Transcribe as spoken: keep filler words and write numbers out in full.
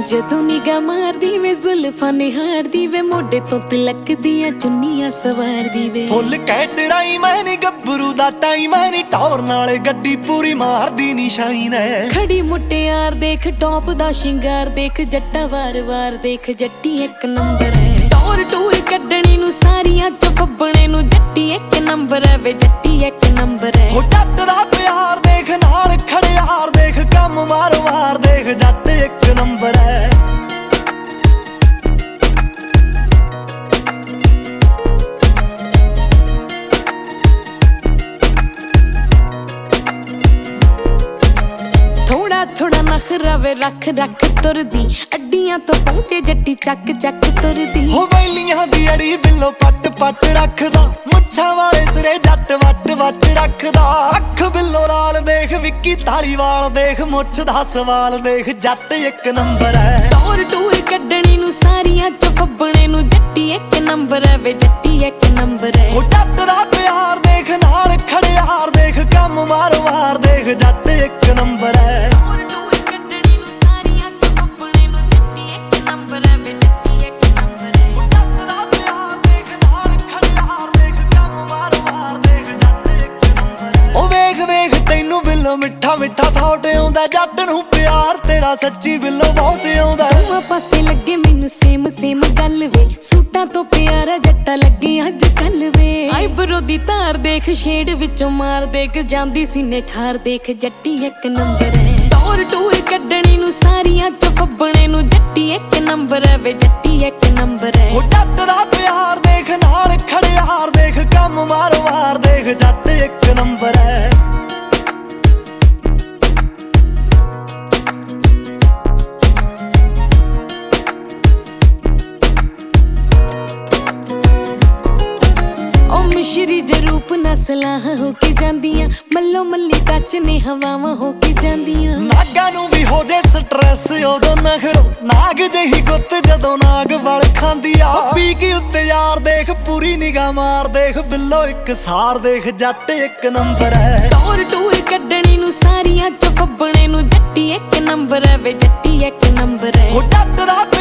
ਜਦੋਂ ਨਿਗਾਹ ਮਾਰਦੀ ਵੇ ਜ਼ੁਲਫਾਂ ਨਿਹਾਰਦੀ ਵੇ ਮੋਢੇ ਤੋਂ ਤਿਲਕ ਦੀਆਂ ਚੁੰਨੀਆਂ ਸਵਾਰਦੀ ਵੇ ਫੁੱਲ ਕੈਟਰਾਈ ਮੈਂ ਨੀ ਗੱਭਰੂ ਦਾ ਟਾਈਮ ਮੈਂ ਨੀ ਟੌਰ ਨਾਲ ਗੱਡੀ ਪੂਰੀ ਮਾਰਦੀ ਨੀ ਸ਼ਾਈਨ ਐ ਖੜੀ ਮੁਟਿਆਰ ਦੇਖ ਟੌਪ ਦਾ ਸ਼ਿੰਗਾਰ ਦੇਖ ਜੱਟਾ ਵਾਰ-ਵਾਰ ਦੇਖ ਜੱਟੀ ਇੱਕ ਨੰਬਰ ਹੈ ਟੌਰ ਟੂਰ ਕੱਢਣੀ ਨੂੰ ਸਾਰੀਆਂ ਚ ਫੱਬਣੇ ਨੂੰ ਜੱਟੀ ਇੱਕ ਨੰਬਰ ਹੈ ਵੇ ਜੱਟੀ ਇੱਕ ਨੰਬਰ ਹੈ ਹੋ ਜੱਟ ਦਾ ਪਿਆਰ ਦੇਖ ਨਾਲ ਖੜਿਆਰ ਦੇਖ ਕੰਮ ਵਾਰ-ਵਾਰ ਦੇਖ ਜੱਟ ਇੱਕ ਨੰਬਰ ਹੈ ਥੋੜਾ ਥੋੜਾ ਨਖਰਾ ਵੇ ਰੱਖ ਰੱਖ ਤੁਰਦੀ ਅੱਡੀਆਂ ਤੋਂ ਪਹੁੰਚੇ ਜੱਟੀ ਚੱਕ ਚੱਕ ਤੁਰਦੀ ਹੋ ਵੈਲੀਆਂ ਦੀ ਅੜੀ ਬਿੱਲੋ ਪੱਟ ਪੱਟ ਰੱਖਦਾ ਮੁੱਛਾਂ ਵਾਲੇ ਸਿਰੇ ਜੱਟ ਵੱਟ ਵੱਟ ਰੱਖਦਾ ਅੱਖ ਬਿੱਲੋ ਲਾਲ ਦੇਖ ਵਿੱਕੀ ਧਾਲੀਵਾਲ ਦੇਖ ਮੁੱਛ ਦਾ ਸਵਾਲ ਦੇਖ ਜੱਟ ਇੱਕ ਨੰਬਰ ਹੈ ਟੌਰ ਟੂਰ ਕੱਢਣੀ ਨੂੰ ਸਾਰੀਆਂ ਚ ਫੱਬਣੇ ਨੂੰ ਜੱਟੀ ਇੱਕ ਨੰਬਰ ਹੈ ਵੇ ਜੱਟੀ ਇੱਕ ਨੰਬਰ ਹੈ ਹੋ ਜੱਟ ਦਾ ਪਿਆਰ ਦੇਖ ਨਾਲ ਖੜਿਆਰ ਦੇਖ ਕੰਮ ਵਾਰ-ਵਾਰ ਦੇਖ ਜੱਟ ਇੱਕ ਨੰਬਰ ਹੈ ਟੌਰ ਟੂਰ ਕੱਢਣੀ ਨੂੰ ਸਾਰੀਆਂ ਚ ਫੱਬਣੇ ਨੂੰ ਜੱਟੀ ਇੱਕ ਨੰਬਰ ਹੈ ਵੇ ਜੱਟੀ ਇੱਕ ਨੰਬਰ ਹੈ ਹੋ ਜੱਟ ਦਾ ਪਿਆਰ ਦੇਖ ਨਾਲ ਖੜਿਆਰ ਦੇਖ ਕੰਮ ਵਾਰ-ਵਾਰ ਦੇਖ ਜੱਟ ਇੱਕ ਨੰਬਰ ਹੈ ਉਹ ਵੇਖ ਵੇਖ ਤੈਨੂੰ ਬਿੱਲੋ ਮਿੱਠਾ ਮਿੱਠਾ ਥਾਟ ਆਉਂਦਾ ਜੱਟ ਨੂੰ ਪਿਆਰ ਤੇਰਾ ਸੱਚੀ ਬਿੱਲੋ ਬਹੁਤ ਆਉਂਦਾ ਦੋਵਾਂ ਪਾਸੇ ਲੱਗੇ ਮੈਨੂੰ ਸੇਮ ਸੇਮ ਗੱਲ ਵੇ ਸੂਟਾਂ ਤੋਂ ਪਿਆਰਾ ਜੱਟਾ ਲੱਗੇ ਅੱਜ ਕੱਲ ਵੇ ਆਈਬਰੋ ਦੀ ਧਾਰ ਦੇਖ ਸ਼ੇਡ ਵਿੱਚੋਂ ਮਾਰ ਦੇਖ ਜਾਂਦੀ ਸੀਨੇ ਠਾਰ ਦੇਖ ਜੱਟੀ ਇੱਕ ਨੰਬਰ ਹੈ ਟੌਰ ਟੂਰ ਕੱਢਣੀ ਨੂੰ ਸਾਰੀਆਂ ਚ ਫੱਬਣੇ ਨੂੰ ਜੱਟੀ ਇੱਕ ਨੰਬਰ ਹੈ ਵੇ ਜੱਟੀ ਇੱਕ ਨੰਬਰ ਹੈ ਹੋ ਜੱਟ ਦਾ ਪਿਆਰ ਦੇਖ ਨਾਲ ਖੜਿਆਰ ਦੇਖ ਕੰਮ ਵਾਰ-ਵਾਰ ਦੇਖ ਜੱਟ ਇੱਕ ਨੰਬਰ ਹੈ ਮਿਸ਼ਰੀ ਜਰੂਪ ਨਸਲਾਂ ਹੋ ਕੇ ਜਾਂਦੀਆਂ ਮੱਲੋ ਮੱਲੀ ਟੱਚ ਨੇ ਹਵਾਵਾਂ ਹੋ ਕੇ ਜਾਂਦੀਆਂ ਨਾਗਾਂ ਨੂੰ ਵੀ ਹੋ ਜੇ ਸਟ੍ਰੈਸ ਉਦੋਂ ਨਖਰੋ ਨਾਗ ਜਿਹੀ ਗੁੱਤ ਜਦੋਂ ਨਾਗ ਵਲ ਖਾਂਦੀ ਆ ਪੀ ਕੇ ਉੱਤੇ ਯਾਰ ਦੇਖ ਪੂਰੀ ਨਿਗਾਹ ਮਾਰ ਦੇਖ ਬਿੱਲੋ ਇੱਕ ਸਾਰ ਦੇਖ ਜੱਟ ਇੱਕ ਨੰਬਰ ਹੈ ਟੌਰ ਟੂਰ ਕੱਢਣੀ ਨੂੰ ਸਾਰੀਆਂ ਚ ਫੱਬਣੇ ਨੂੰ ਜੱਟੀ ਇੱਕ ਨੰਬਰ ਹੈ ਵੇ ਜੱਟੀ ਇੱਕ ਨੰਬਰ ਹੈ ਹੋ ਜੱਟ ਦਾ